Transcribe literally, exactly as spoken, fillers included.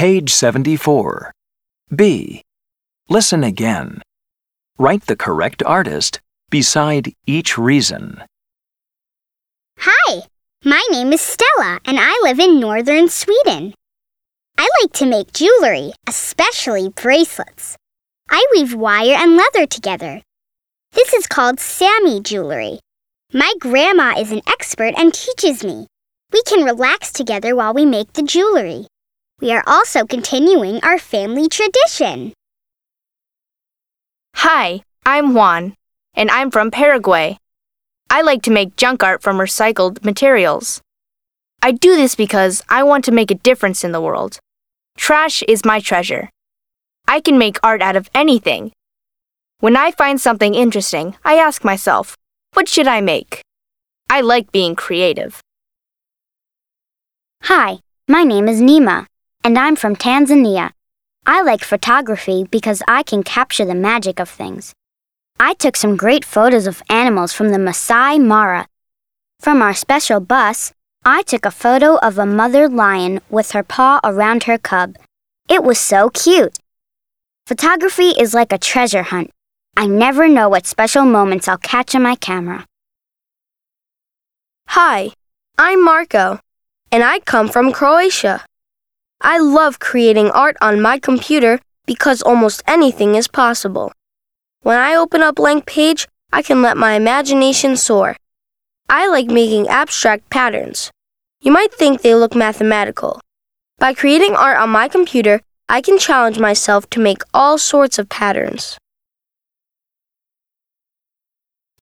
Page seventy-four. B. Listen again. Write the correct artist beside each reason. Hi, my name is Stella, and I live in northern Sweden. I like to make jewelry, especially bracelets. I weave wire and leather together. This is called Sammy jewelry. My grandma is an expert and teaches me. We can relax together while we make the jewelry. We are also continuing our family tradition. Hi, I'm Juan, and I'm from Paraguay. I like to make junk art from recycled materials. I do this because I want to make a difference in the world. Trash is my treasure. I can make art out of anything. When I find something interesting, I ask myself, what should I make? I like being creative. Hi, my name is Nima, and I'm from Tanzania. I like photography because I can capture the magic of things. I took some great photos of animals from the Masai Mara. From our special bus, I took a photo of a mother lion with her paw around her cub. It was so cute. Photography is like a treasure hunt. I never know what special moments I'll catch on my camera. Hi, I'm Marco, and I come from Croatia. I love creating art on my computer because almost anything is possible. When I open a blank page, I can let my imagination soar. I like making abstract patterns. You might think they look mathematical. By creating art on my computer, I can challenge myself to make all sorts of patterns.